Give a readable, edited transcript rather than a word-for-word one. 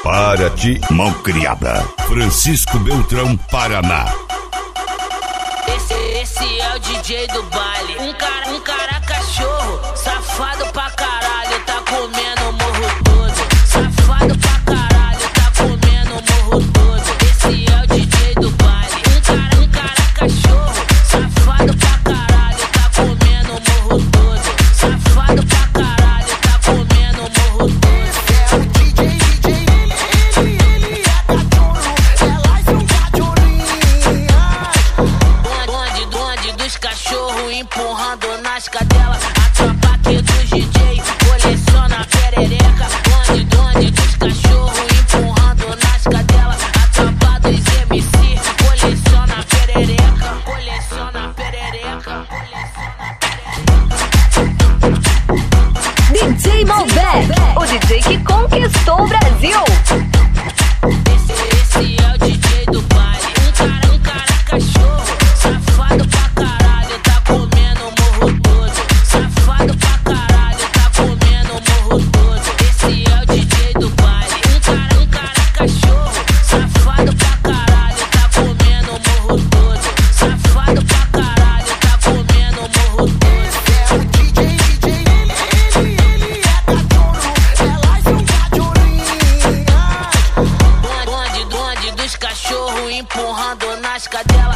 Paraty, mão criada. Francisco Beltrão, Paraná. Esse é o DJ do baile. Um cara cachorro, safado pra caralho, tá comendo o morro todo. Safado pra caralho, tá comendo o morro todo. Esse é o DJ do baile. Um cara cachorro, safado pra caralho, tá comendo o morro todo. Safado pra caralho, tá comendo o morro todo. É o DJ, ele é cachorro, elas são cachorrinhas. Bonde dos cachorros empurrando nas cadelas. A tropa aqui dos DJ coleciona perereca. Bonde dos cachorros empurrando nas cadelas. A tropa dos MC coleciona perereca. Coleciona perereca. DJ Malbec, o DJ que conquistou o Brasil. Esse é o DJ do baile. Um cara cachorro, safado pra caralho, tá comendo o morro todo. Safado pra caralho, tá comendo o morro todo. Esse é o DJ do baile. Um cara cachorro, safado pra caralho, tá comendo o morro todo. Safado pra caralho, tá comendo o morro todo. É o DJ, ele é cachorro, elas são cachorrinhas. Bonde dos cachorros empurrando nas cadelas.